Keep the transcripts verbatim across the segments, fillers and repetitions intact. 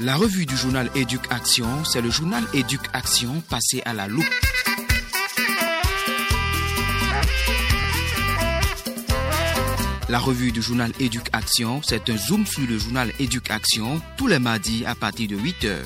La revue du journal Éduc-Action, c'est le journal Éduc-Action passé à la loupe. La revue du journal Éduc-Action, c'est un zoom sur le journal Éduc-Action tous les mardis à partir de huit heures.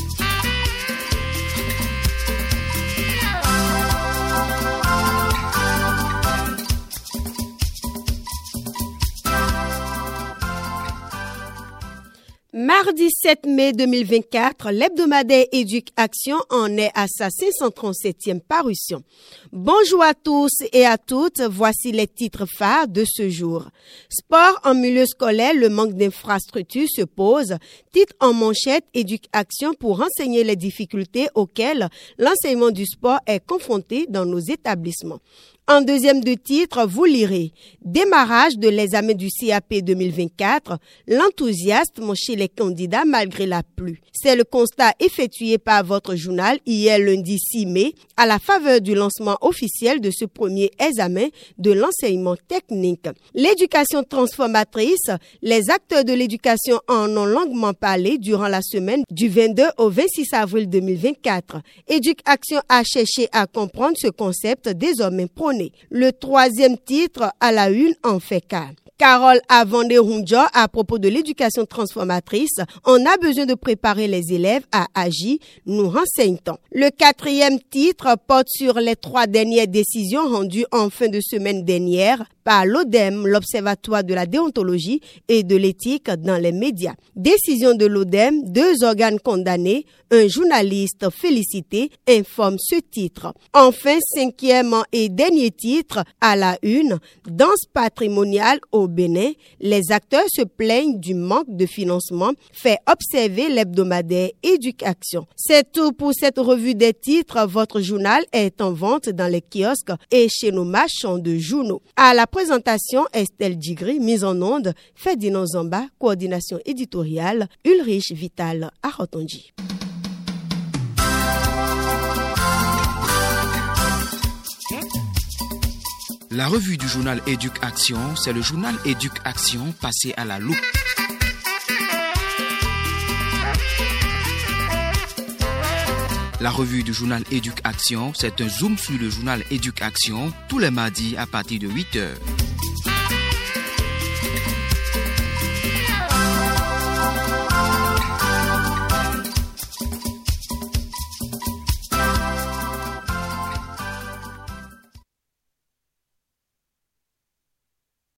Mardi sept mai deux mille vingt-quatre, l'hebdomadaire Éduc-Action en est à sa cinq cent trente-septième parution. Bonjour à tous et à toutes, voici les titres phares de ce jour. Sport en milieu scolaire, le manque d'infrastructures se pose. Titre en manchette Éduc-Action pour renseigner les difficultés auxquelles l'enseignement du sport est confronté dans nos établissements. En deuxième de titre, vous lirez « Démarrage de l'examen du C A P deux mille vingt-quatre, l'enthousiasme chez les candidats malgré la pluie ». C'est le constat effectué par votre journal hier lundi six mai à la faveur du lancement officiel de ce premier examen de l'enseignement technique. L'éducation transformatrice, les acteurs de l'éducation en ont longuement parlé durant la semaine du vingt-deux au vingt-six avril deux mille vingt-quatre. Éduc-Action a cherché à comprendre ce concept désormais prôné. Le troisième titre à la une en fait cas. Carole Avandé-Runjo à propos de l'éducation transformatrice, on a besoin de préparer les élèves à agir, nous renseigne-t-on. Le quatrième titre porte sur les trois dernières décisions rendues en fin de semaine dernière par l'ODEM, l'Observatoire de la déontologie et de l'éthique dans les médias. Décision de l'ODEM, deux organes condamnés, un journaliste félicité, informe ce titre. Enfin, cinquième et dernier titre à la une, danse patrimoniale au Bénin, les acteurs se plaignent du manque de financement, fait observer l'hebdomadaire Éduc-Action. C'est tout pour cette revue des titres. Votre journal est en vente dans les kiosques et chez nos marchands de journaux. À la présentation, Estelle Digri, mise en onde, Ferdinand Zamba, coordination éditoriale, Ulrich Vital Arotonji. La revue du journal Éduc-Action, c'est le journal Éduc-Action passé à la loupe. La revue du journal Éduc-Action, c'est un zoom sur le journal Éduc-Action tous les mardis à partir de huit heures.